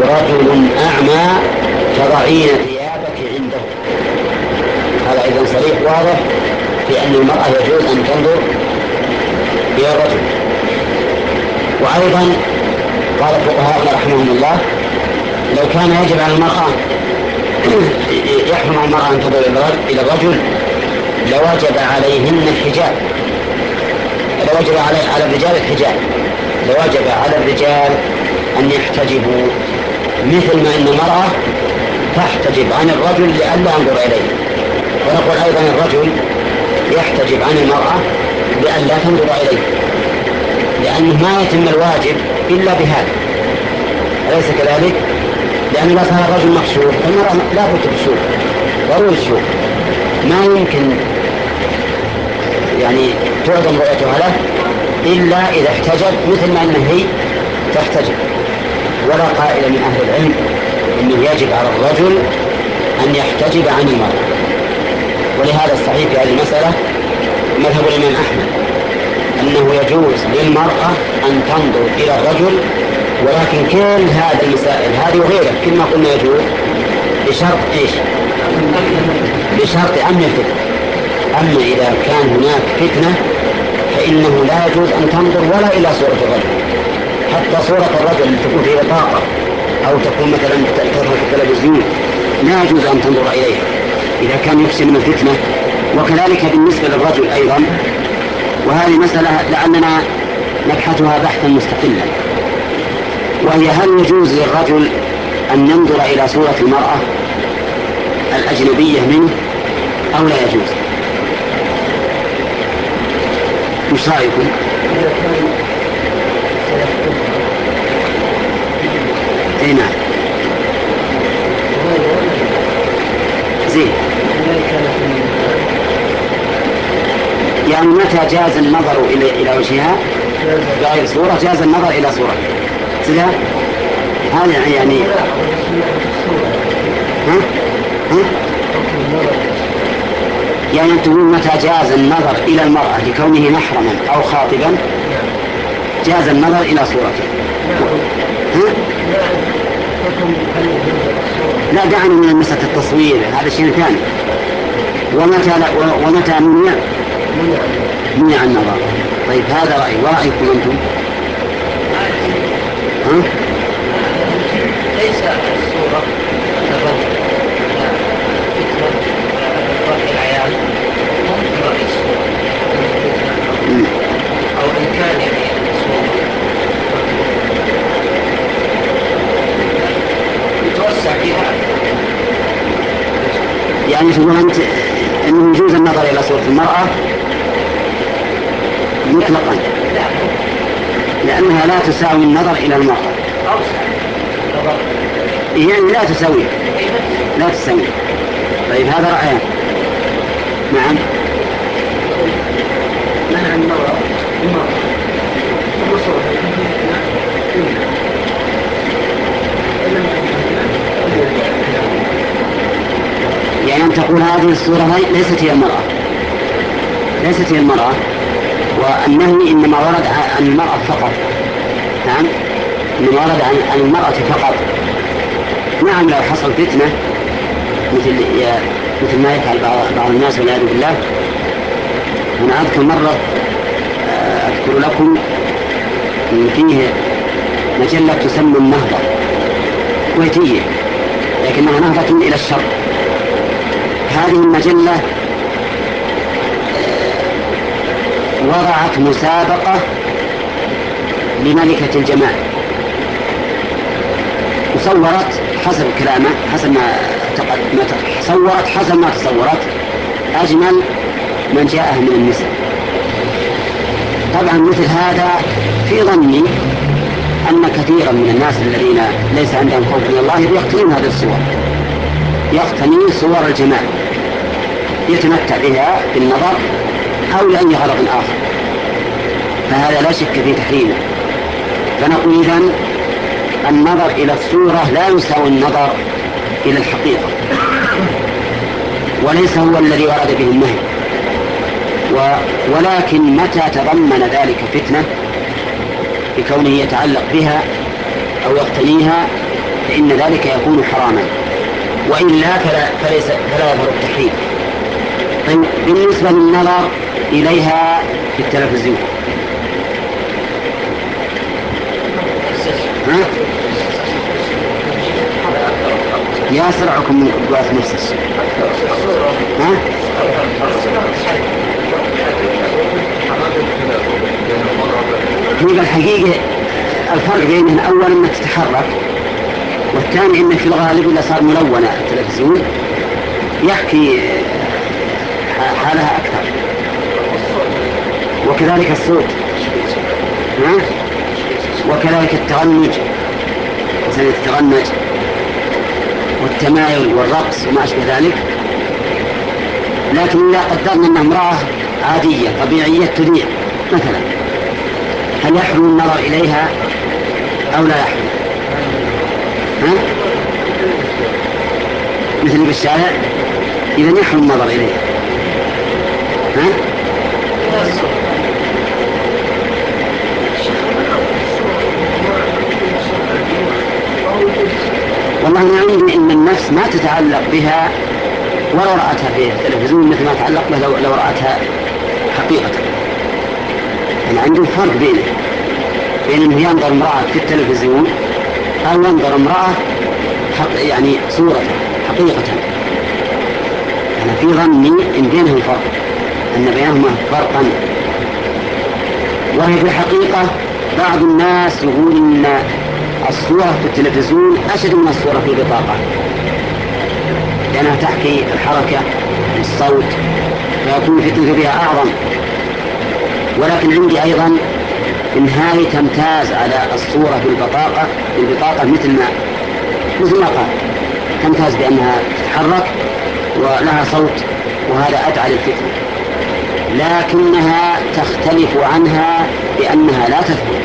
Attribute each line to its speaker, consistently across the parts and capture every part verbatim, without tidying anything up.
Speaker 1: رجل أعمى فضعين ثيابك عنده. هذا أيضا صريح واضح في أن المرأة يجوز أن تنظر إلى الرجل. وأيضا قال فقهاؤنا رحمهم الله لو كان يجب على المرأة يحرم على المرأة أن تنظر إلى الرجل لوجب عليهن الحجاب، لوجب على الرجال الحجاب، لوجب على الرجال أن يحتجبوا مثل ما أن المرأة تحتجب عن الرجل لئلا ينظر إليه، ونقول أيضا الرجل يحتجب عن المرأة لئلا تنظر إليه، لأنه ما يتم الواجب إلا بهذا، أليس كذلك؟ لأن إذا كان الرجل مكشوف فالمرأة لا بد تشوف، ضروري تشوف، ما يمكن يعني تعظم رؤيتها له إلا إذا احتجب مثل ما أنه هي تحتجب. ولا قائل من أهل العلم أنه يجب على الرجل أن يحتجب عن المرأة. ولهذا الصحيح في هذه المسألة مذهب الإمام أحمد أنه يجوز للمرأة أن تنظر إلى الرجل، ولكن كل هذه المسائل هذه وغيرها كما قلنا يجوز بشرط إيش؟ بشرط أمن الفتنة. أما إذا كان هناك فتنة فإنه لا يجوز أن تنظر ولا إلى صورة الرجل، حتى صورة الرجل تكون في بطاقة أو تكون مثلا تظهر في التلفزيون لا يجوز أن تنظر إليها إذا كان يخشى من الفتنة. وكذلك بالنسبة للرجل أيضا، وهذه مسألة لعلنا نبحثها بحثا مستقلا، وهي هل يجوز للرجل أن ينظر إلى صورة المرأة الأجنبية منه أو لا يجوز؟ وش رأيكم؟ اي نعم زين. يعني متى جاز النظر إلى إلى وجهها بغير صورة جاز النظر إلى صورة كذا؟ هذا يعني ها؟ ها؟ يعني تقول متى جاز النظر إلى المرأة لكونه محرما أو خاطبا جاز النظر إلى صورته. ها؟ لا دعنا من مسألة التصوير، هذا شيء ثاني. ومتى لا ومتى منع منع النظر. طيب هذا رأي، ورأيكم أنتم؟ ها؟
Speaker 2: ليس الصورة الرجل رأي العيال ممكن رأي الصورة أو إن كان يعني الصورة يتوسع فيها.
Speaker 1: يعني تقول أنت أنه يجوز النظر إلى صورة المرأة مطلقا لأنها لا تساوي النظر إلى المرأة، يعني لا تساوي لا تساوي. طيب هذا رأيه. نعم.
Speaker 2: منع النظر
Speaker 1: يعني أن تقول هذه الصورة ليست هي المرأة، ليست هي المرأة، والنهي إنما ورد عن المرأة فقط. نعم، إنما ورد عن المرأة فقط. نعم، لو حصل فتنة مثل مثل ما يفعل بعض الناس والعياذ بالله. أنا أذكر مرة أذكر لكم إن فيه مجلة تسمى النهضة كويتية لكنها نهضة إلى الشر. هذه المجلة وضعت مسابقة لملكة الجمال، وصورت حسب كلامه حسب ما صورت حسب ما تصورت أجمل من جاءه من النساء. طبعا مثل هذا في ظني أن كثيرا من الناس الذين ليس عندهم خوف من الله يقتنون هذه الصور، يقتني صور الجمال يتمتع بها بالنظر أو لأي غرض آخر، فهذا لا شك في تحريمه. فنقول إذن النظر إلى الصورة لا يساوي النظر إلى الحقيقة، وليس هو الذي ورد به النهي. ولكن متى تضمن ذلك فتنة بكونه يتعلق بها أو يقتنيها فإن ذلك يكون حراما، وإلا فلا, فليس فلا يظهر التحريم. طيب بالنسبة للنظر إليها في التلفزيون، ها؟ يا سرعكم من قدوات نفسك، ها؟ هي الحقيقة الفرق بينهم أولا أنك تتحرك، والثاني أنك في الغالب إذا صار ملونة التلفزيون يحكي حالها أكثر، وكذلك الصوت، ها؟ وكذلك التغنج، مثلا التغنج والتمايل والرقص وما أشبه ذلك. لكن إذا قدرنا أنها امرأة عادية طبيعية تذيع مثلا، هل يحرم النظر إليها أو لا يحرم؟ ها؟ مثل بالشارع إذا يحرم النظر إليها، ها؟ والله أنا عندي إن النفس ما تتعلق بها ولو رأتها في التلفزيون مثل ما تتعلق بها لو, لو رأتها حقيقة. أنا عندي فرق بينه بين أنه ينظر امرأة في التلفزيون أو ينظر امرأة حق يعني صورة حقيقة. أنا في ظني إن بينهم فرق، أن بينهما فرقا. وهي في الحقيقة بعض الناس يقول إن الصورة في التلفزيون أشد من الصورة في البطاقة، لأنها تحكي الحركة والصوت فيكون الفتنة بها أعظم. ولكن عندي أيضا إن هذه تمتاز على الصورة في البطاقة في البطاقة مثل ما مثل ما قال، تمتاز بأنها تتحرك ولها صوت، وهذا أدعى للفتنة. لكنها تختلف عنها بأنها لا تثبت،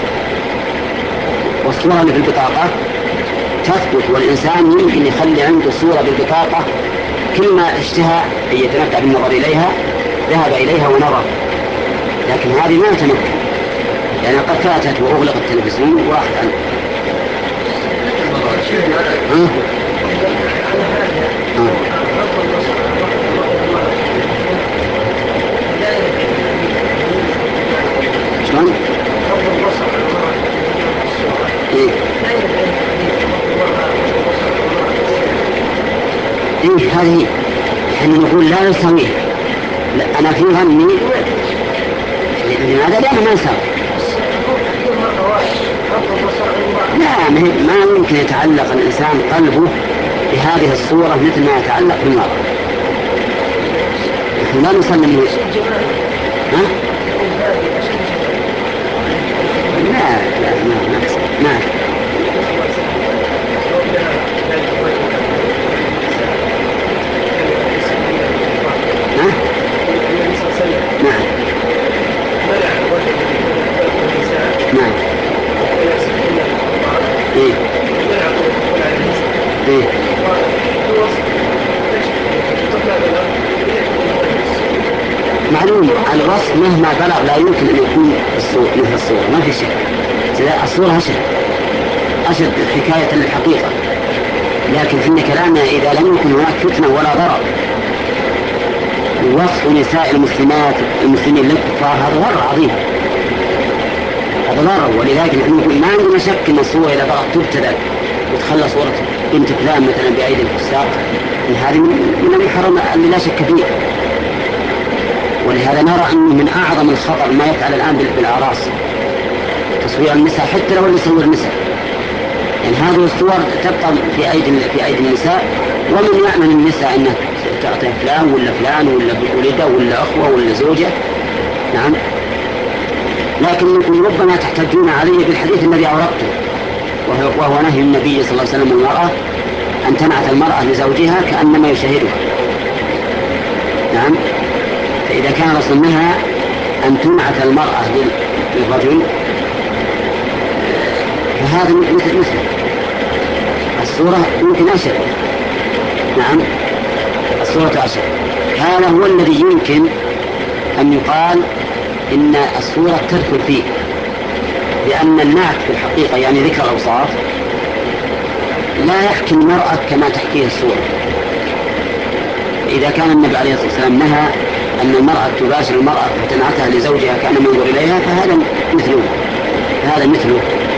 Speaker 1: والصورة اللي في البطاقة تثبت، والإنسان يمكن يخلي عنده صورة بالبطاقة كل ما اشتهى أن يتمتع بالنظر إليها ذهب إليها ونظر. لكن هذه ما تمكن، يعني قد فاتت وأغلق التلفزيون وراحت عنه. ها؟ ها؟ شلون؟ إيه؟ إيه هذه يعني نقول لا يسويه. لا أنا في ظني لماذا؟ لأنه ما يسوي. لا ما يمكن يتعلق الإنسان قلبه بهذه الصورة مثل ما يتعلق بالمرأة. نحن لا نسلم. ها؟ لا لا ما ما ما ها؟ نعم نعم. إيه؟ إيه؟ معلوم الوصف مهما بلغ لا يمكن أن يكون الصورة مثل الصورة، ما في شيء. الصورة أشد أشد حكاية للحقيقة، لكن في كلامنا إذا لم يكن هناك فتنة ولا ضرر، وصف نساء المسلمات المسلمين للكفار هذا ضرر عظيم، هذا ضرر. ولذلك نحن نقول ما عندنا شك أن الصورة إذا بغت تبتذل وتخلى صورة بنت فلان مثلا بأيدي الفساق، إن هذه من المحرم اللي لا شك فيه. ولهذا نرى أنه من أعظم الخطر ما يفعل الآن بالأعراس تصوير النساء، حتى لو اللي يصور النساء، يعني هذه الصور تبقى في أيدي في أيدي النساء، ومن يأمن النساء أنه تعطي فلان ولا فلان ولا ولده ولا أخوة ولا زوجة. نعم. لكن ربما تحتجون عليه بالحديث الذي أوردته، وهو نهي النبي صلى الله عليه وسلم المرأة أن تنعت المرأة لزوجها كأنما يشاهدها. نعم. فإذا كان رسول منها أن تنعت المرأة للرجل فهذا مثل مثل الصورة يمكن أشد. نعم الصورة أشد. هذا هو الذي يمكن أن يقال إن الصورة تدخل فيه، لأن النعت في الحقيقة يعني ذكر الأوصاف لا يحكي المرأة كما تحكيه الصورة. إذا كان النبي عليه الصلاة والسلام نهى أن المرأة تباشر المرأة فتنعتها لزوجها كأنما ينظر إليها، فهذا مثله هذا مثله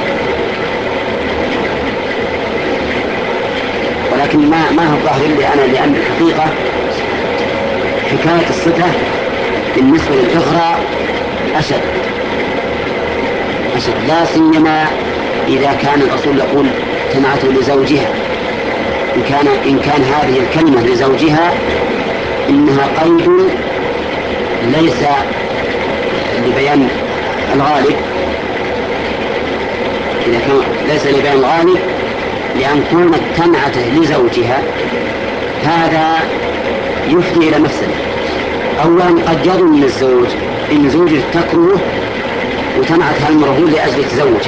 Speaker 1: ولكن ما ما هو الظاهر لي أنا، لأن الحقيقة حكاية الصفة بالنسبة للإغراء أشد أشد، لا سيما إذا كان الرسول يقول تنعته لزوجها. إن كان إن كان هذه الكلمة لزوجها إنها قيد ليس لبيان الغالب، إذا كان ليس لبيان الغالب، لأن كونت تنعته لزوجها هذا يفضي إلى مفسدة. أولا قد يظن الزوج إن زوجه تكره وتنعت هالمرة لأجل تزوجه.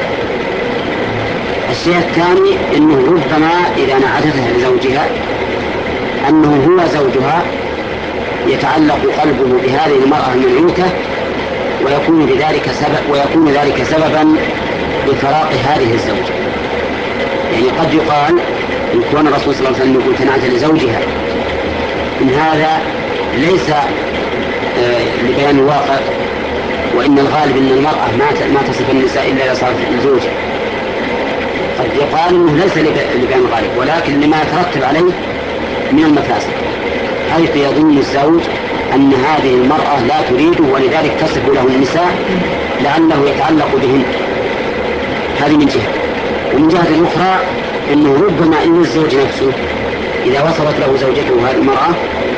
Speaker 1: الشيء الثاني إنه ربما إذا نعتتها لزوجها أنه هو زوجها يتعلق قلبه بهذه المرأة المنعوتة، ويكون بذلك سبب ويكون ذلك سببا لفراق هذه الزوجة. يعني قد يقال إن كون الرسول صلى الله عليه وسلم يقول تنعت لزوجها إن هذا ليس آه لبيان الواقع، وإن الغالب أن المرأة ما ما تصف النساء إلا إذا صارت الزوج. قد يقال إنه ليس لبيان الغالب، ولكن لما يترتب عليه من المفاسد، حيث يظن الزوج أن هذه المرأة لا تريده ولذلك تصف له النساء لعله يتعلق بهن. هذه من جهة. ومن جهة أخرى أنه ربما إن الزوج نفسه إذا وصلت له زوجته هذه المرأة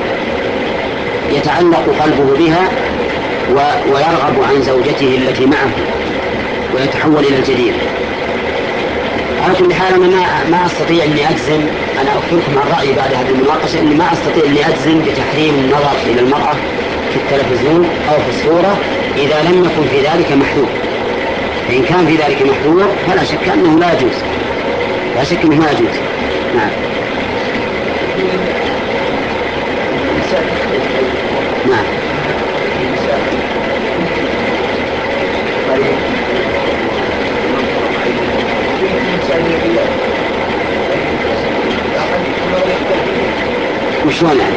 Speaker 1: يتعلق قلبه بها ويرغب عن زوجته التي معه ويتحول إلى الجديد. على كل حال أنا ما, ما أستطيع أني أجزم، أنا أخبركم عن رأيي بعد هذه المناقشة، أني ما أستطيع أني أجزم بتحريم النظر إلى المرأة في التلفزيون أو في الصورة إذا لم يكن في ذلك محذور. فإن كان في ذلك محذور فلا شك أنه لا يجوز، لا شك أنه لا يجوز. نعم. نعم. وشلون يعني؟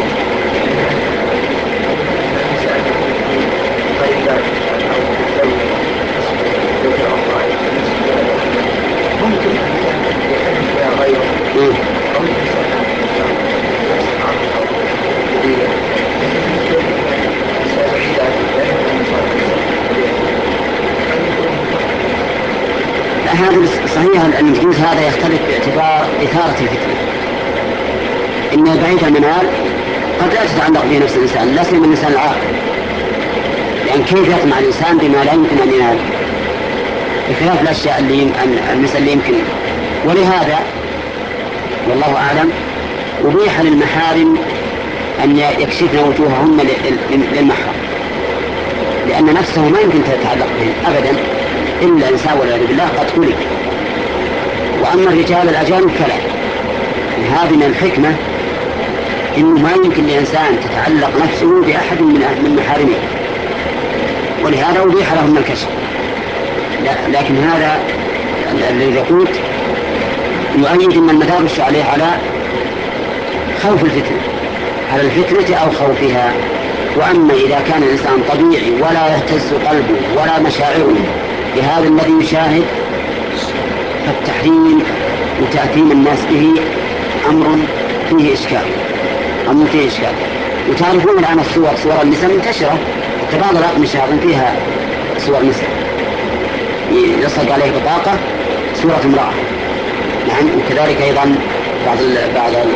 Speaker 1: هذا صحيح أن الجنس هذا يختلف باعتبار إثارة الفتنة. إن بعيد المنال قد لا تتعلق به نفس الإنسان، لا سيما الإنسان العاقل، لأن كيف يطمع الإنسان بما لا يمكن أن ينال بخلاف الأشياء اللي يم... المثل اللي يمكن. ولهذا والله أعلم أبيح للمحارم أن يكشفن وجوههن للمحرم، لأن نفسه ما يمكن تتعلق به أبدا إلا إنسان والعياذ بالله قد خلق. وأما الرجال الأجانب فلا. هذه من الحكمة إنه ما يمكن لإنسان تتعلق نفسه بأحد من محارمه، ولهذا أبيح لهم الكشف. لكن هذا الذي قلت يؤيد أن المدار عليه على خوف الفتنة، على الفتنة أو خوفها. وأما إذا كان الإنسان طبيعي ولا يهتز قلبه ولا مشاعره بهذا الذي يشاهد فالتحريم وتأثيم الناس به أمر فيه إشكال، أمر فيه إشكال. وتعرفون الآن الصور، صور النساء منتشرة، بعض الأقمشة فيها صور نساء يصدق عليه بطاقة صورة امرأة. نعم. وكذلك أيضا بعض ال بعض ال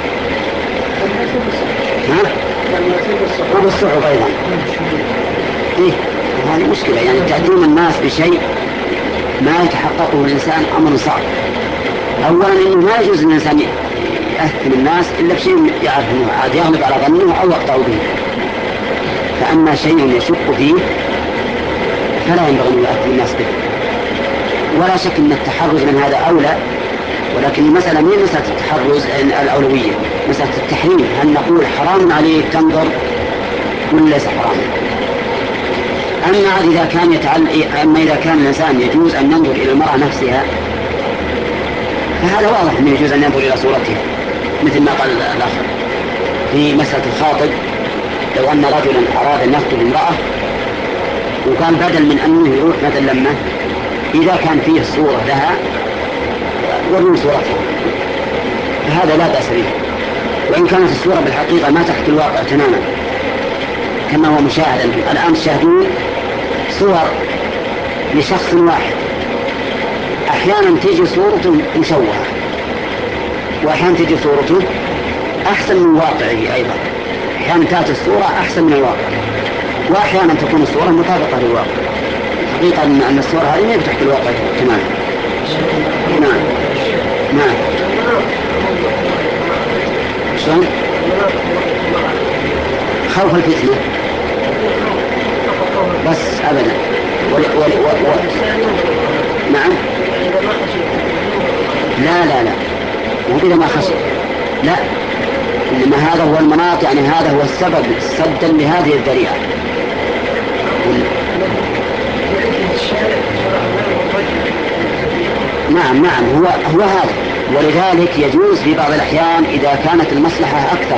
Speaker 1: ها وبالصحف أيضا. إيه هذه مشكلة، يعني تأثيم الناس بشيء ما يتحققه الإنسان أمر صعب. أولا إنه ما يجوز الإنسان يأثم الناس إلا بشيء يعرف أنه عاد يغلب على ظنه أو يقطع به. فأما شيء يشق فيه فلا ينبغي أن يأثم الناس به. ولا شك أن التحرز من هذا أولى، ولكن المسألة من مسألة التحرز الأولوية، مسألة التحريم. هل نقول حرام عليك تنظر ولا ليس حرام؟ أما إذا كان يتعلق أما إذا كان الإنسان يجوز أن ينظر إلى المرأة نفسها فهذا واضح أنه يجوز أن ينظر إلى صورته، مثل ما قال الأخ في مسألة الخاطب. لو أن رجلا أراد أن يخطب امرأة وكان بدل من أنه يروح مثلا لما إذا كان فيه صورة لها وروا صورتها، فهذا لا بأس به، وإن كانت الصورة بالحقيقة ما تحت الواقع تماما كما هو مشاهدا الآن. تشاهدون صور لشخص واحد، أحيانا تجي صورته مشوهة، وأحيانا تجي صورته أحسن من واقعه أيضا. أحيانا تأتي الصورة أحسن من الواقع، وأحيانا تكون الصورة مطابقة للواقع. حقيقة أن الصورة هذه ما تحت الواقع تماما. نعم نعم. شلون؟ خوف الفتنة بس أبدا. ول ول ول ول نعم. لا لا لا مو إذا ما خشي، لا، إنما هذا هو المناط، يعني هذا هو السبب سدا لهذه الذريعة. نعم نعم هو هو هذا، ولذلك يجوز في بعض الأحيان إذا كانت المصلحة أكثر.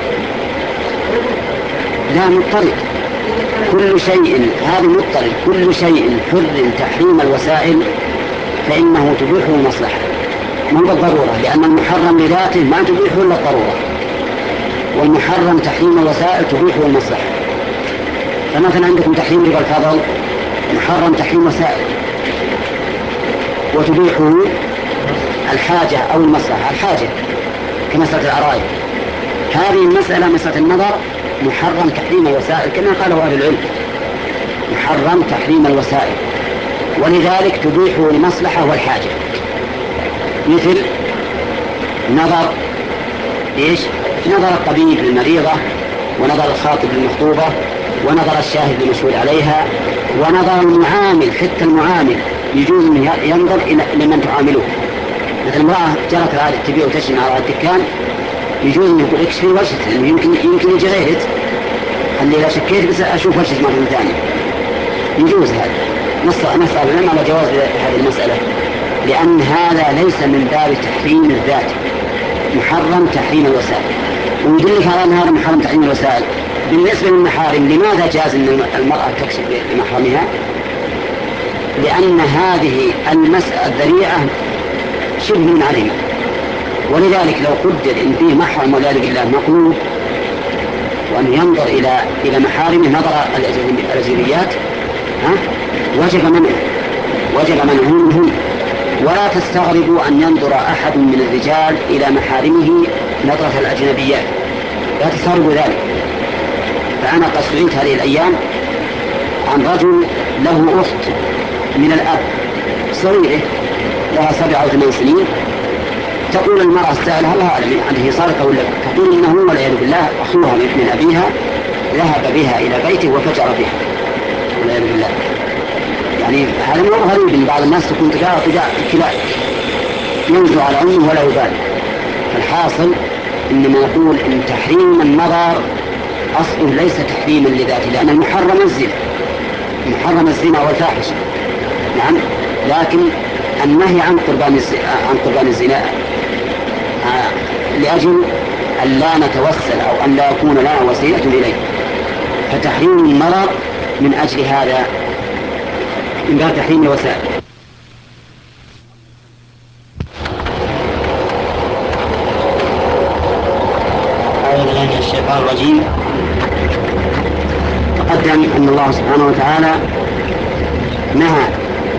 Speaker 1: لا مضطرد، كل شيء هذا مضطرد، كل شيء حر تحريم الوسائل فإنه تبيحه المصلحة، مو بالضرورة، لأن المحرم لذاته ما تبيحه إلا الضرورة، والمحرم تحريم الوسائل تبيحه المصلحة. فمثلا عندكم تحريم ربا الفضل، محرم تحريم وسائل، وتبيحه الحاجة أو المصلحة. الحاجة كمسألة العرائض، هذه المسألة مسألة النظر محرم تحريم الوسائل كما قاله أهل العلم، محرم تحريم الوسائل، ولذلك تبيحه المصلحة والحاجة. مثل نظر إيش؟ نظر الطبيب للمريضة، ونظر الخاطب للمخطوبة، ونظر الشاهد للمشهود عليها، ونظر المعامل، حتى المعامل يجوز أن ينظر إلى من تعامله. مثل امرأة جرت العادة تبيع وتشري على الدكان، يجوز أن يقول اكشفي وجهك، لأنه يمكن يمكن يجي غيرك، خلي إذا شكيت بس أشوف وجهك مرة ثانية. يجوز هذا، نسأل العلم على جواز هذه المسألة، لأن هذا ليس من باب تحريم الذات، محرم تحريم الوسائل. ويدلك على أن هذا محرم تحريم الوسائل. بالنسبة للمحارم لماذا جاز أن المرأة تكشف لمحرمها؟ لأن هذه المسألة الذريعة شبه منعدمة، ولذلك لو قدر إن فيه محرم والعياذ بالله مقلوب وأن ينظر إلى إلى محارمه نظر الأجنبيات، ها وجب منعه، وجب منعه منهم. ولا تستغربوا أن ينظر أحد من الرجال إلى محارمه نظرة الأجنبيات، لا تستغربوا ذلك. فأنا قد سئلت هذه الأيام عن رجل له أخت من الأب صغيرة لها سبع أو ثمان سنين، تقول المرأة السائلة الله أعلم عنه صارت ولا، تقول إنه والعياذ بالله أخوها من أبيها ذهب بها إلى بيته وفجر بها والعياذ بالله. يعني هذا مو غريب، إن بعض الناس تكون تجاه تجاه كلا ينزع على أمه ولا يبالي. فالحاصل إنما نقول إن تحريم النظر أصله ليس تحريما لذاته، لأن المحرم الزنا، محرم الزنا والفاحشة، نعم، لكن النهي عن قربان عن قربان الزنا لأجل أن لا نتوسل أو أن لا يكون لنا وسيلة إليه. فتحريم النظر من أجل هذا، من باب تحريم الوسائل. أعوذ بالله من الشيطان الرجيم. تقدم أن الله سبحانه وتعالى نهى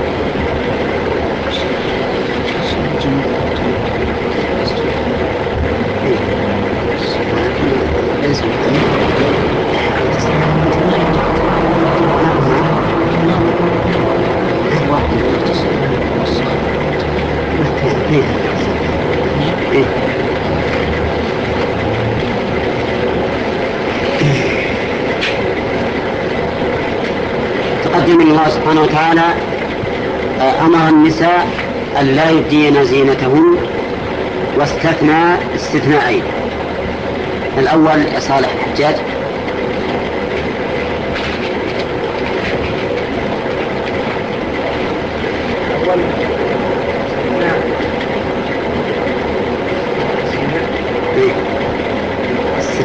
Speaker 1: تقدم أن الله سبحانه وتعالى أمر النساء أن لا يبدين زينتهن، واستثنى استثناءين. الأول صالح الحجاج.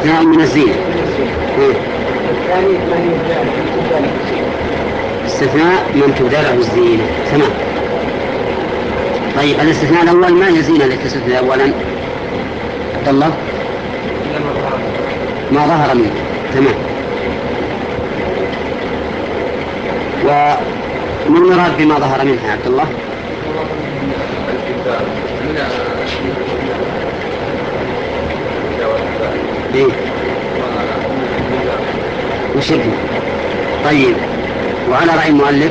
Speaker 1: استثناء من الزينة.
Speaker 3: الثاني من يبدأ له
Speaker 1: استثناء من تبدأ له الزينة. تمام. طيب الاستثناء الأول ما هي الزينة التي تستثنى أولا؟ عبد الله. ما ظهر منه. تمام. وما المراد بما ظهر منها عبد الله؟ إيه؟ وش يبني؟ طيب، وعلى رأي المؤلف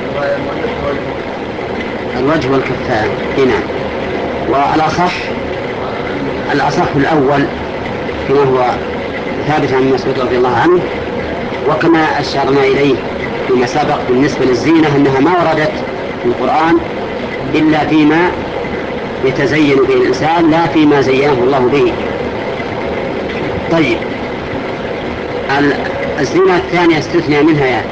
Speaker 1: الوجه والكفان. هنا والأصح الأصح الأول كما هو ثابت عن مسعود رضي الله عنه، وكما أشرنا إليه فيما سبق بالنسبة للزينة أنها ما وردت في القرآن إلا فيما يتزين به الإنسان لا فيما زينه الله به. طيب، الزينة الثانية استثنى منها يعني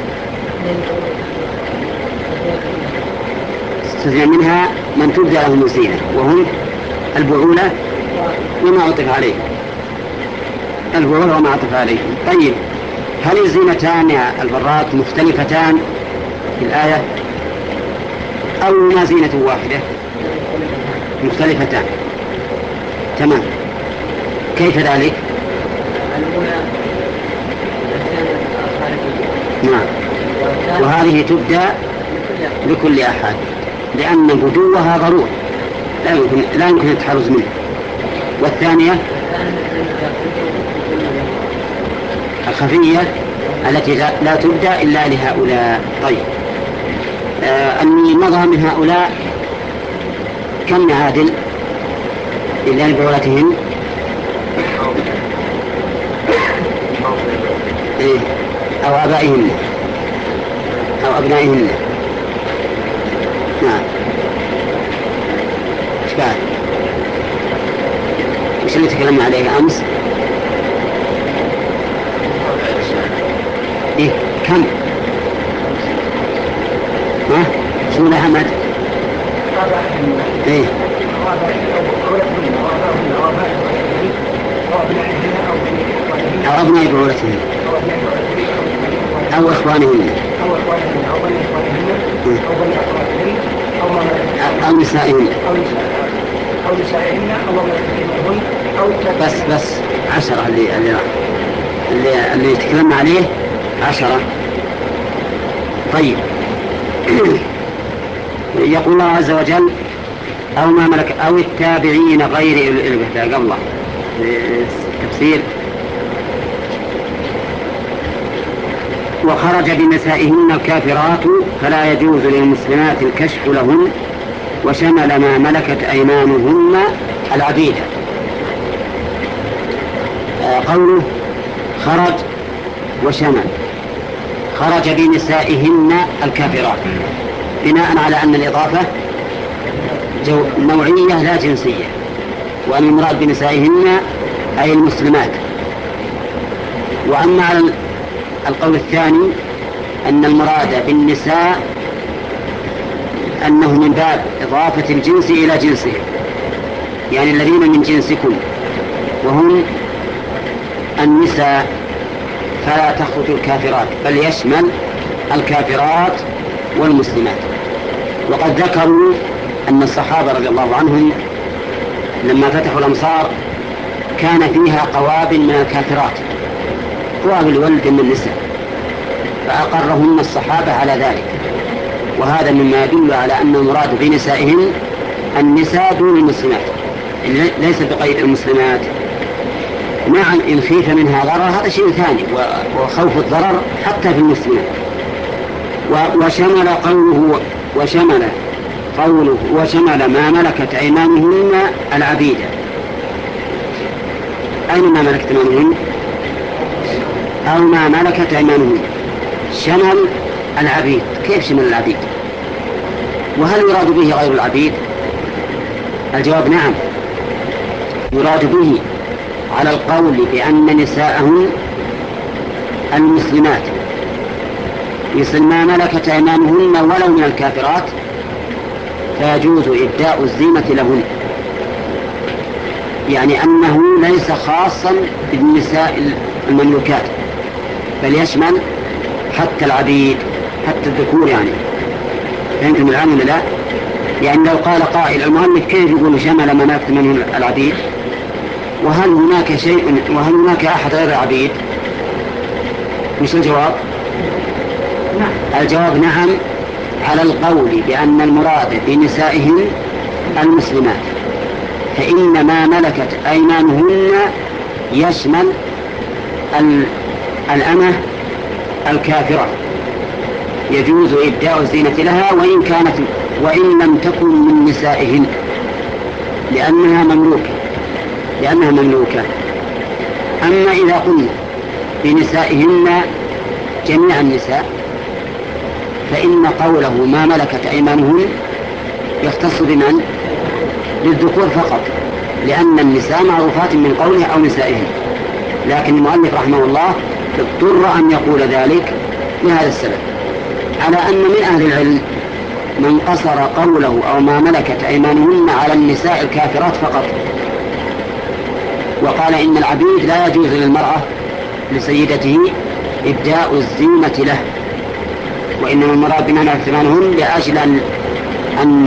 Speaker 1: استثنى منها من تبدأ لهم الزينة وهم البعولة وما عطف عليه، البعولة وما عطف عليه. طيب، هل الزينتان يا البراك مختلفتان في الآية أو ما زينة واحدة؟ مختلفتان. تمام. كيف ذلك؟ نعم. وهذه تبدأ لكل أحد لأن بدوها ضروري لا يمكن لا يمكن التحرز منه. والثانية الخفية التي لا تبدأ إلا لهؤلاء. طيب، آه أني مضى من هؤلاء كم يعادل إلا لبعولتهم؟ إيه؟ أو آبائهن أو أبنائهن. نعم. إيش بعد؟ إيش اللي تكلمنا عليه أمس؟ إيه كم؟ ها؟ شو محمد؟ إيه؟ أو أبناء بعولتهن أو إخوانهن أو نسائهن
Speaker 3: أو نسائهن أو
Speaker 1: بس بس عشرة اللي اللي اللي, اللي تكلمنا عليه عشرة. طيب، يقول الله عز وجل أو ما ملك أو التابعين غير الإربة قبله تفسير. وخرج بنسائهن الكافرات فلا يجوز للمسلمات الكشف لهن وشمل ما ملكت أيمانهن العبيد. قوله خرج وشمل، خرج بنسائهن الكافرات بناء على أن الإضافة نوعية لا جنسية، وأن المراد بنسائهن أي المسلمات. وأما على القول الثاني أن المراد بالنساء أنه من باب إضافة الجنس إلى جنسه، يعني الذين من جنسكم وهم النساء، فلا تخرج الكافرات بل يشمل الكافرات والمسلمات. وقد ذكروا أن الصحابة رضي الله عنهم لما فتحوا الأمصار كان فيها قوابل من الكافرات، قوابل ولد من النساء، فأقرهن الصحابة على ذلك. وهذا مما يدل على أن المراد بنسائهم النساء دون المسلمات، ليس بقيد المسلمات. نعم، إن خيف منها ضرر هذا شيء ثاني، وخوف الضرر حتى في المسلمات. وشمل قوله وشمل قوله وشمل ما ملكت أيمانهن العبيدة. أين ما ملكت أيمانهن؟ أو ما ملكت أيمانهن شمل العبيد. كيف شمل العبيد؟ وهل يراد به غير العبيد؟ الجواب نعم، يراد به على القول بأن نساءهن المسلمات مثل ما ملكت أيمانهن ولو من الكافرات فيجوز إبداء الزينة لهن. يعني أنه ليس خاصا بالنساء المملوكات، بل يشمل حتى العبيد، حتى الذكور. يعني فهمتم الآن ولا لا؟ يعني لو قال قائل المؤلف كيف يقول شمل ما نكت منه العبيد، وهل هناك شيء وهل هناك أحد غير العبيد؟ مش الجواب؟ الجواب نعم، على القول بأن المراد بنسائهم المسلمات، فإن ما ملكت أيمانهن يشمل الأمة الكافرة يجوز إبداء الزينة لها وإن كانت وإن لم تكن من نسائهن، لأنها مملوكة لأنها مملوكة. أما إذا قلنا بنسائهن جميع النساء فإن قوله ما ملكت أيمانهن يختص بمن؟ للذكور فقط، لأن النساء معروفات من قوله أو نسائهن. لكن المؤلف رحمه الله اضطر أن يقول ذلك لهذا السبب، على أن من أهل العلم من قصر قوله أو ما ملكت أيمانهن على النساء الكافرات فقط، وقال إن العبيد لا يجوز للمرأة لسيدته إبداء الزينة له، وإنما المراد بما ملكت أيمانهن لأجل أن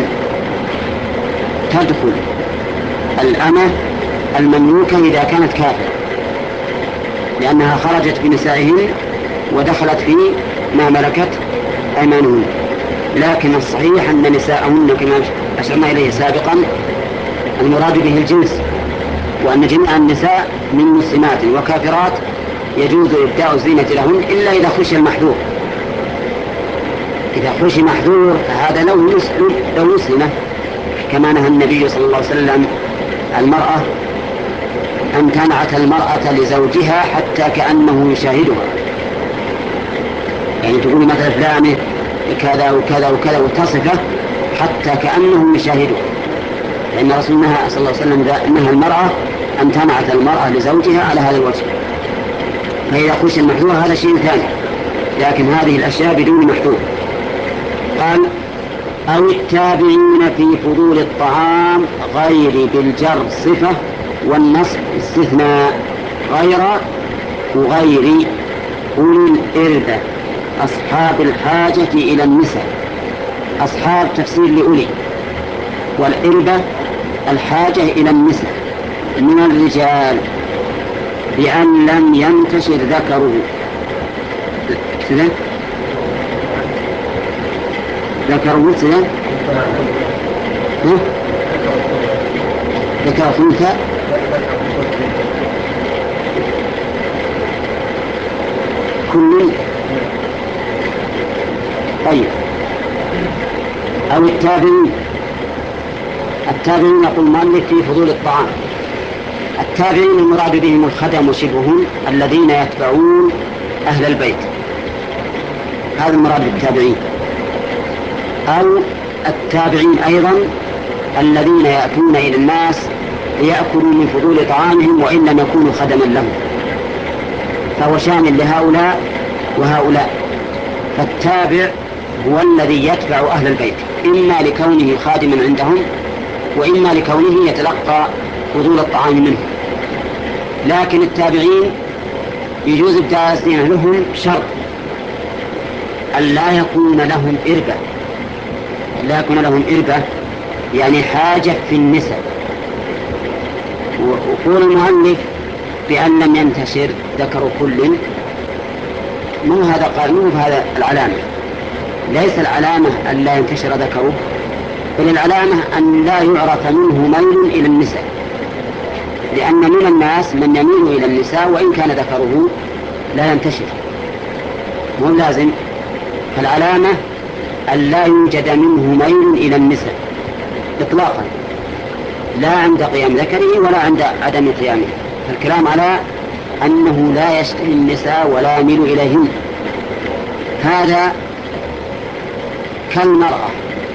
Speaker 1: تدخل الأمة المملوكة إذا كانت كافرة، لأنها خرجت بنسائهن ودخلت في ما ملكت أيمانهن. لكن الصحيح أن نساءهن كما أشرنا إليه سابقا المراد به الجنس، وأن جميع النساء من مسلمات وكافرات يجوز إبداء الزينة لهن إلا إذا خشي المحذور. إذا خشي محذور فهذا لو مسلمة، كما نهى النبي صلى الله عليه وسلم المرأة أن تنعت المرأة لزوجها حتى كأنه يشاهدها، يعني تقول مثلا فلانة كذا وكذا وكذا وتصفه حتى كأنه يشاهدها، لأن رسول الله صلى الله عليه وسلم نهى المرأة أن تنعت المرأة لزوجها على هذا الوجه. فإذا خشي المحذور هذا شيء ثاني، لكن هذه الأشياء بدون محذور. قال أو التابعين في فضول الطعام غير بالجر صفة والنصب استثناء، غير وغير أولي الإربة أصحاب الحاجة إلى النساء. أصحاب تفسير لأولي، والإربة الحاجة إلى النساء من الرجال بأن لم ينتشر ذكره. سلام ذكره سلام ذكر فيك كل. طيب أو التابعين. التابعين يقول المؤلف في فضول الطعام. التابعين المراد بهم الخدم وشبههم الذين يتبعون أهل البيت، هذا المراد بالتابعين. أو التابعين أيضا الذين يأتون إلى الناس ليأكلوا من فضول طعامهم وإن لم يكونوا خدما لهم، فهو شامل لهؤلاء وهؤلاء. فالتابع هو الذي يتبع أهل البيت إما لكونه خادما عندهم وإما لكونه يتلقى فضول الطعام منهم. لكن التابعين يجوز ابداء الزينة لهم شرط أن لا يكون لهم إربة، لا يكون لهم إربة يعني حاجة في النساء. وقول المؤلف بأن لم ينتشر ذكر كل، مو هذا قانون، هذا العلامة. ليس العلامة أن لا ينتشر ذكره، بل العلامة أن لا يعرف منه ميل إلى النساء، لأن من الناس من يميل إلى النساء وإن كان ذكره لا ينتشر، مو لازم. فالعلامة أن لا يوجد منه ميل إلى النساء إطلاقا، لا عند قيام ذكره ولا عند عدم قيامه. فالكلام على أنه لا يشتهي النساء ولا يميل إليهن. هذا كالمرأة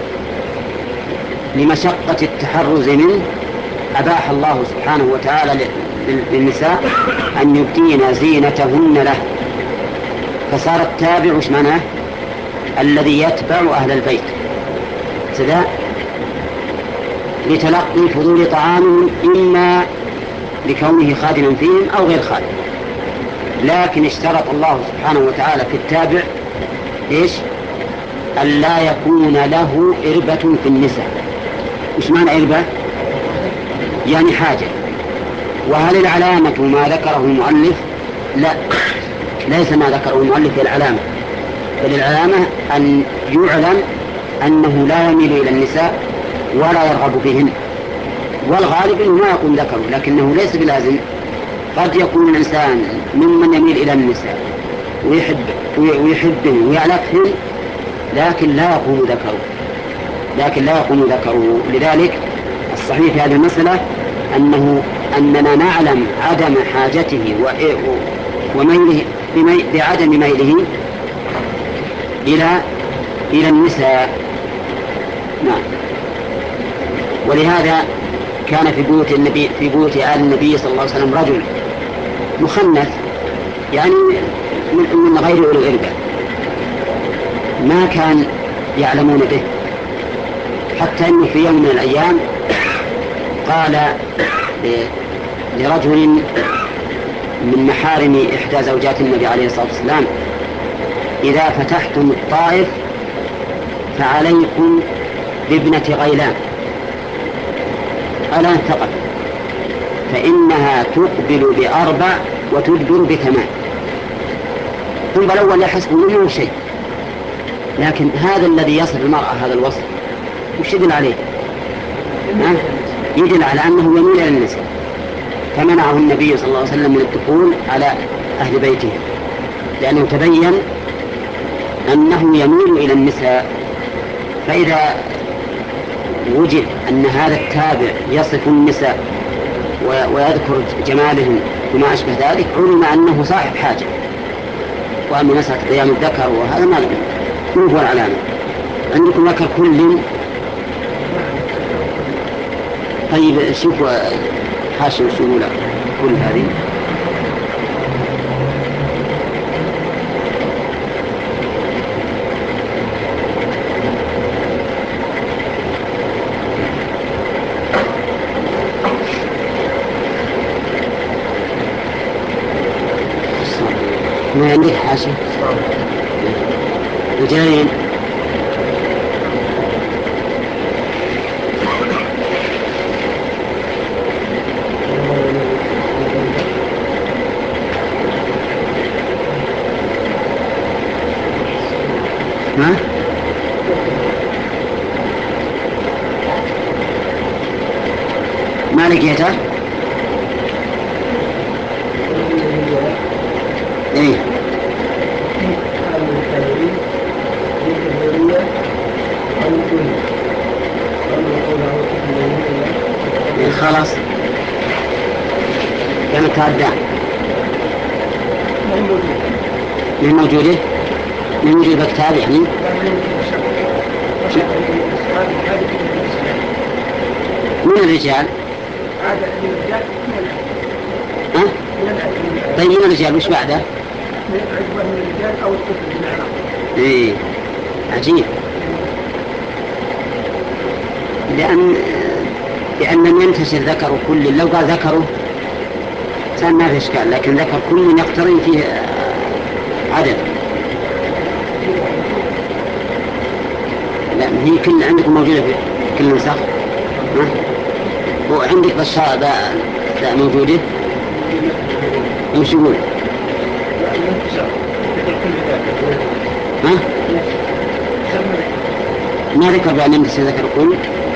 Speaker 1: لمشقة التحرز منه أباح الله سبحانه وتعالى للنساء أن يبدين زينتهن له، فصار التابع وش معناه؟ الذي يتبع أهل البيت كذا لتلقي فضول طعامهم إما لكونه خادما فيهم أو غير خادم، لكن اشترط الله سبحانه وتعالى في التابع إيش؟ أن لا يكون له إربة في النساء. إيش معنى إربة؟ يعني حاجة. وهل العلامة ما ذكره المؤلف؟ لا، ليس ما ذكره المؤلف هي العلامة، بل العلامة أن يعلم أنه لا يميل إلى النساء ولا يرغب فيهن، والغالب أنه ما يكون ذكره، لكنه ليس بلازم. قد يكون الإنسان ممن يميل إلى النساء ويحب ويحبه ويعلقهن، لكن لا يكون ذكره لكن لا يكون ذكره لذلك الصحيح في هذه المسألة أنه أننا نعلم عدم حاجته وميله بعدم ميله إلى إلى النساء. نعم. ولهذا كان في بيوت النبي في بيوت آل النبي صلى الله عليه وسلم رجل مخنث، يعني من غير أولي الإربة، ما كان يعلمون به، حتى أنه في يوم من الأيام قال لرجل من محارم إحدى زوجات النبي عليه الصلاة والسلام: إذا فتحتم الطائف فعليكم بابنة غيلان ألا انثقل، فإنها تقبل بأربع وتدبر بثمان. ثم الأول يحسب منه شيء، لكن هذا الذي يصف المرأة هذا الوصف وش يدل عليه؟ يدل على أنه يميل إلى النساء، فمنعه النبي صلى الله عليه وسلم من الدخول على أهل بيته، لأنه تبين أنه يميل إلى النساء. فإذا وجد أن هذا التابع يصف النساء ويذكر جمالهم وما أشبه ذلك، علم أنه صاحب حاجة. وأما مسألة قيام الذكر وهذا ما هو العلامة. عندكم ذكر كل. طيب شوفوا حاشا وشمولة كل هذه. ما عندك حاشا وجايين ها؟ ما لقيته؟ ايه خلاص كانت تعدى من موجوده من موجود بكتاب يعني من الرجال. ها؟ طيب من الرجال وش بعده؟
Speaker 3: من الرجال أو الطفل.
Speaker 1: ايه عجيب، لأن لأن ينتشر ذكر كل، لو قال ذكره كان ما في إشكال، لكن ذكر كل يقترن فيه عدد. لا هي كل عندكم موجودة في كل نسخ. وعندك بشار ذا موجودة وش يقول؟ ها؟ ما ذكر بأن ينتشر ذكر كل.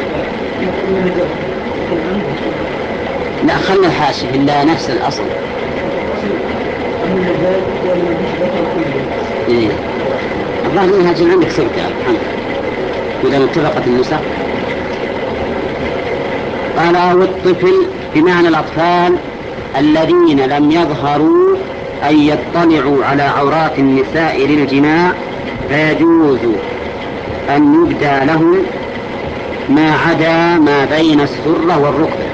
Speaker 1: لا خلنا الحاشية إلا نفس الأصل. إيه الظاهر منها جل عندك سبت يا محمد إذا اتفقت النسخ. قال أو الطفل بمعنى الأطفال الذين لم يظهروا أن يطلعوا على عورات النساء للجماع، فيجوز أن يبدى لهم ما عدا ما بين السرة والركبة.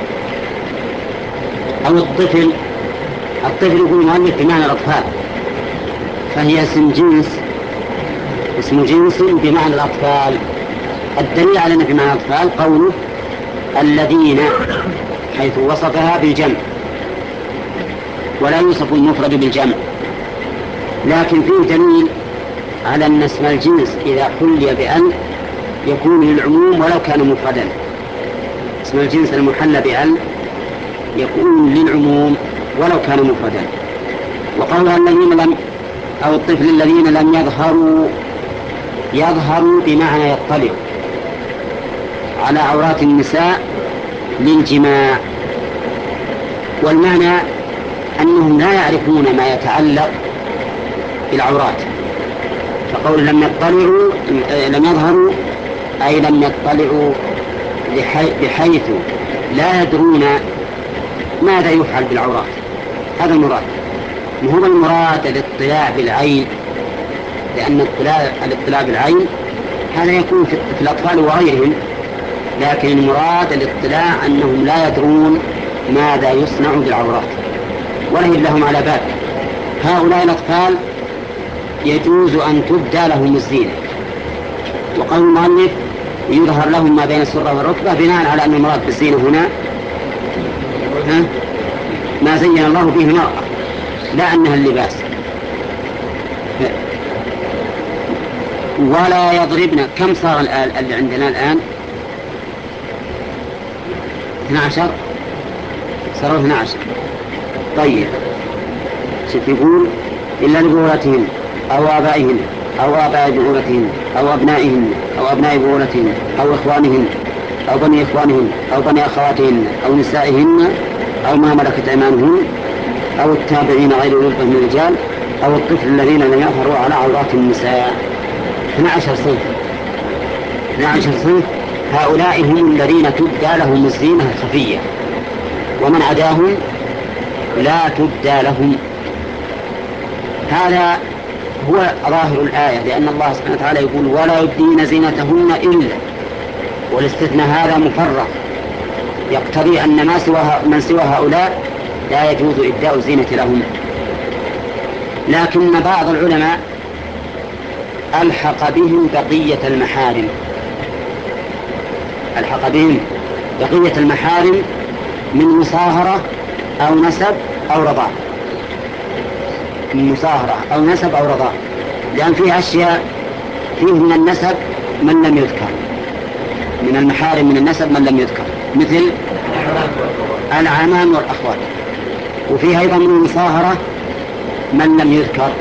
Speaker 1: أو الطفل الطفل يقول المؤلف بمعنى الأطفال، فهي اسم جنس اسم جنس بمعنى الأطفال. الدليل على أنه بمعنى الأطفال قوله الذين، حيث وصفها بالجمع ولا يوصف المفرد بالجمع. لكن فيه دليل على أن اسم الجنس إذا حلي بأن يكون للعموم ولو كان مفردا. اسم الجنس المحلى بأن يكون للعموم ولو كان مفردا. وقولها الذين لم أو الطفل الذين لم يظهروا، يظهروا بمعنى يطلع على عورات النساء للجماع، والمعنى أنهم لا يعرفون ما يتعلق بالعورات. فقول لم يطلعوا لم يظهروا أي لم يطلعوا بحيث لا يدرون ماذا يفعل بالعورات. هذا المراد، وهو المراد الاطلاع بالعين، لأن الاطلاع, الاطلاع بالعين هذا يكون في الأطفال وغيرهم، لكن المراد الاطلاع أنهم لا يدرون ماذا يصنع بالعورات ولا لهم على بال. هؤلاء الأطفال يجوز أن تبدى لهم الزينة، وقول المؤلف يظهر لهم ما بين السرة والركبة بناء على أن المراد بالزينة هنا ها؟ ما زين الله به المرأة، لا أنها اللباس. ولا يضربن. كم صار اللي عندنا الآن؟ اثنا عشر، صاروا اثنا عشر. طيب شوف يقول إلا لبعولتهن أو آبائهن أو آباء بعولتهن أو أبنائهن أو أبناء بعولتهن أو إخوانهن أو بني إخوانهن أو بني أخواتهن أو نسائهن أو ما ملكت أيمانهن أو التابعين غير أولي الإربة من الرجال أو الطفل الذين لم يظهروا على عورات النساء. اثنا عشر صنف. اثنا عشر صنف. هؤلاء هم الذين تبدى لهم الزينة الخفية، ومن عداهم لا تبدى لهم. هذا هو ظاهر الآية، لأن الله سبحانه وتعالى يقول ولا يبدين زينتهن إلا، والاستثناء هذا مفرغ يقتضي أن ما سوى من سوى هؤلاء لا يجوز إبداء الزينة لهم. لكن بعض العلماء ألحق بهم بقية المحارم، ألحق بهم بقية المحارم من مصاهرة أو نسب أو رضاع، من مصاهرة أو نسب أو رضاع، لأن فيه أشياء فيه من النسب من لم يذكر، من المحارم من النسب من لم يذكر، مثل العمام والأخوات. وفيه أيضا من المصاهرة من لم يذكر،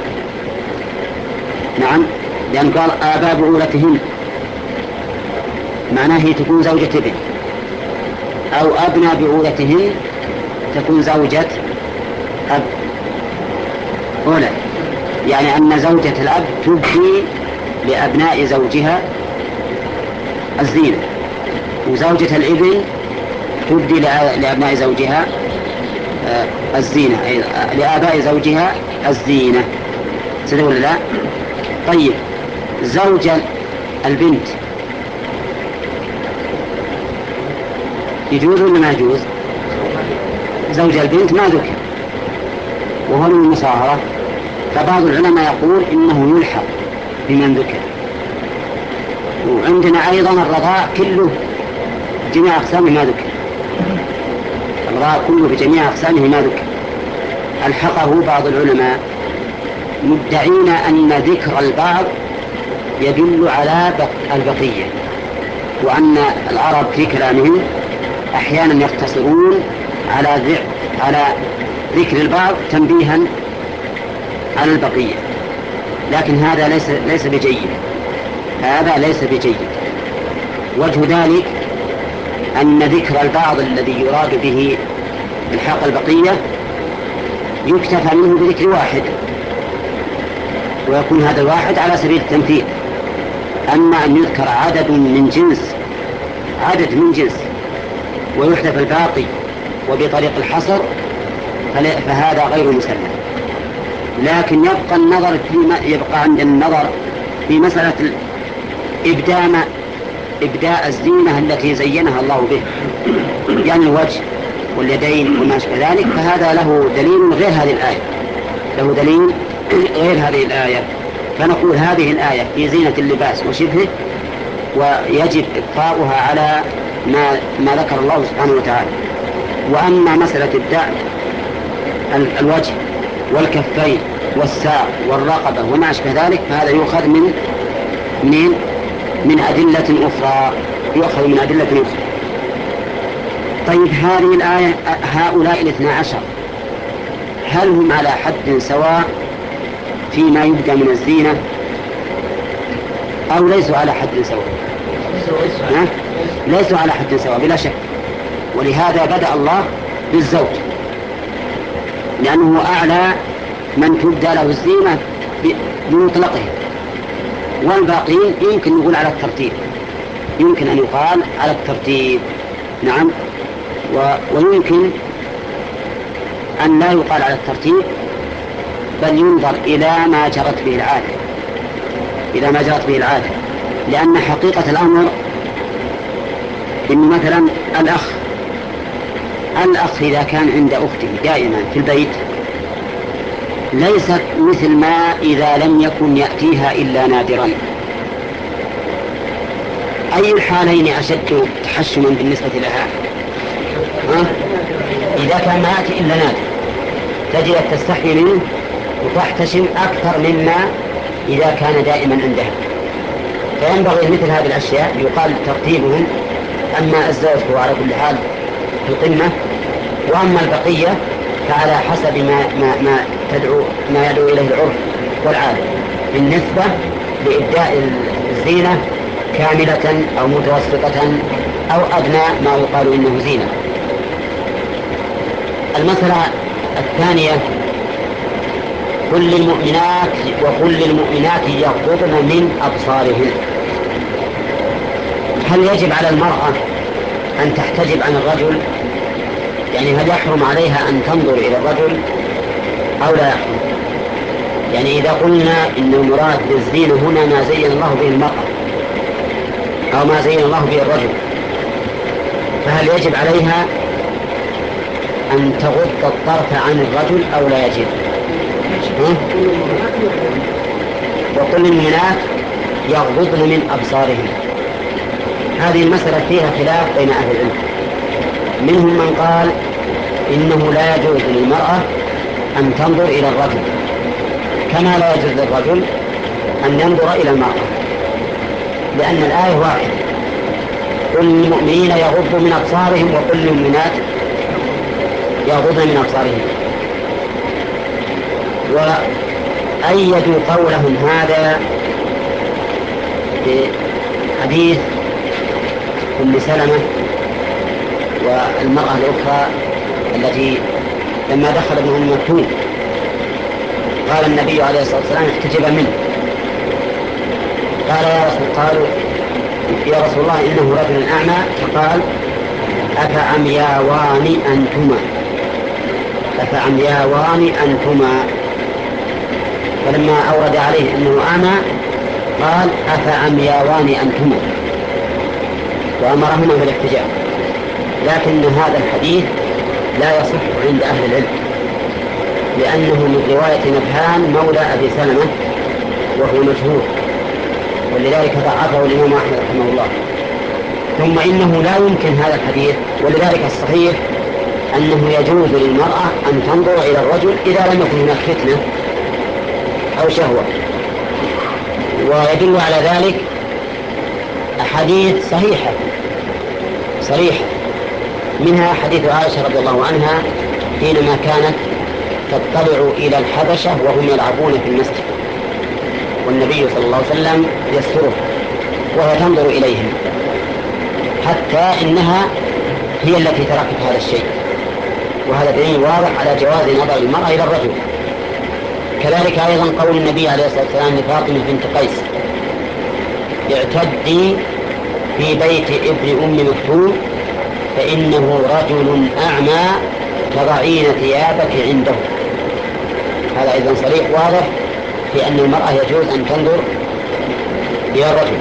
Speaker 1: نعم، لأن قال آباء بعولتهن معناه هي تكون زوجة ابن، أو أبناء بعولتهن تكون زوجة أب أولى، يعني أن زوجة الأب تبدي لأبناء زوجها الزينة، وزوجة الابن تبدي لأبناء زوجها الزينة، لآباء زوجها الزينة. سيدي ولا لا؟ طيب زوج البنت يجوز ولا ما يجوز؟ زوج البنت ما ذكر وهو من المصاهرة، فبعض العلماء يقول إنه يلحق بمن ذكر. وعندنا أيضا الرضاع كله جميع أقسامه ما ذكر، الرضاع كله بجميع أقسامه ما ذكر، ألحقه بعض العلماء مدعين أن ذكر البعض يدل على البقية، وأن العرب في كلامهم أحيانا يقتصرون على على ذكر البعض تنبيها على البقية، لكن هذا ليس ليس بجيد، هذا ليس بجيد. وجه ذلك أن ذكر البعض الذي يراد به الحاق البقية يكتفى منه بذكر واحد، ويكون هذا الواحد على سبيل التمثيل. أما أن يذكر عدد من جنس، عدد من جنس ويحذف الباقي وبطريق الحصر فهذا غير مسلم. لكن يبقى النظر في يبقى عند النظر في مسألة إبداء إبداء الزينة التي زينها الله به، يعني الوجه واليدين وما شابه ذلك، فهذا له دليل غير هذه الآية، له دليل غير هذه الآية. فنقول هذه الآية في زينة اللباس وشبهه، ويجب إبقاؤها على ما ما ذكر الله سبحانه وتعالى. وأما مسألة إبداء ال- الوجه والكفين والساق والرقبة وما أشبه ذلك، فهذا يؤخذ من من من أدلة أخرى، يؤخذ من أدلة أخرى. طيب هذه الآية، هؤلاء الاثنى عشر هل هم على حد سواء فيما يبدأ من الزينة أو ليسوا على حد سواء؟ ها؟ ليسوا على حد سواء بلا شك، ولهذا بدأ الله بالزوج لأنه أعلى من تبدأ له الزينة بمطلقه، والباقين يمكن نقول على الترتيب، يمكن أن يقال على الترتيب. نعم، و... ويمكن أن لا يقال على الترتيب، بل ينظر إلى ما جرت به العادة، إلى ما جرت به العادة، لأن حقيقة الأمر إن مثلا الأخ الأخ إذا كان عند أخته دائما في البيت ليست مثل ما إذا لم يكن يأتيها إلا نادرا. أي الحالين أشد تحشما بالنسبة لها؟ ها؟ إذا كان ما يأتي إلا نادر تجد تستحي منه وتحتشم أكثر مما إذا كان دائما عندها. فينبغي مثل هذه الأشياء يقال ترتيبهم، أما الزوج هو على كل حال في القمة، وأما البقية فعلى حسب ما, ما, ما, تدعو ما يدعو إليه العرف والعادة بالنسبة لإبداء الزينة كاملة أو متوسطة أو أدنى ما يقال إنه زينة. المسألة الثانية كل المؤمنات وكل المؤمنات يغضضن من أبصارهن. هل يجب على المرأة أن تحتجب عن الرجل؟ يعني هل يحرم عليها أن تنظر إلى الرجل أو لا يحرم؟ يعني إذا قلنا إن المراد بالزينة هنا ما زين الله به المرأة أو ما زين الله به الرجل، فهل يجب عليها أن تغض الطرف عن الرجل أو لا يجب؟ وكل المؤمنات يغضضن من أبصارهن. هذه المسألة فيها خلاف بين أهل العلم، منهم من قال إنه لا يجوز للمرأة أن تنظر إلى الرجل كما لا يجوز للرجل أن ينظر إلى المرأة، لأن الآية واحدة، كل المؤمنين يغضوا من أبصارهم وكل المؤمنات يغضن من أبصارهم. وأيدوا قولهم هذا بحديث أم سلمة والمرأة الأخرى التي لما دخل ابن أم مكتوم قال النبي عليه الصلاة والسلام احتجب منه، قال يا رسول قالوا يا رسول الله إنه رجل أعمى، فقال أفعمياوان أنتما أفعمياوان أنتما فلما أورد عليه أنه أعمى قال أفعمياوان أنتما وأمرهما بالاحتجاب. لكن هذا الحديث لا يصح عند أهل العلم، لأنه من رواية نبهان مولى أبي سلمة وهو مجهول، ولذلك ضعفه الإمام أحمد رحمه الله. ثم إنه لا يمكن هذا الحديث، ولذلك الصحيح أنه يجوز للمرأة أن تنظر إلى الرجل إذا لم يكن هناك فتنة أو شهوة. ويدل على ذلك أحاديث صحيحة صريحة، منها حديث عائشة رضي الله عنها حينما كانت تطلع إلى الحبشة وهم يلعبون في المسجد والنبي صلى الله عليه وسلم يسترها وهي تنظر إليهم، حتى إنها هي التي تركت هذا الشيء، وهذا دليل واضح على جواز نظر المرأة إلى الرجل. كذلك أيضا قول النبي عليه الصلاة والسلام لفاطمة بنت قيس اعتدي في بيت ابن أم مكتوم فإنه رجل أعمى تضعين ثيابك عنده. هذا أيضا صريح واضح في أن المرأة يجوز أن تنظر إلى الرجل.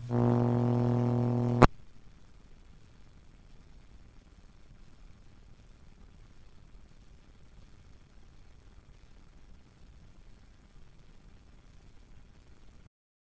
Speaker 1: الله.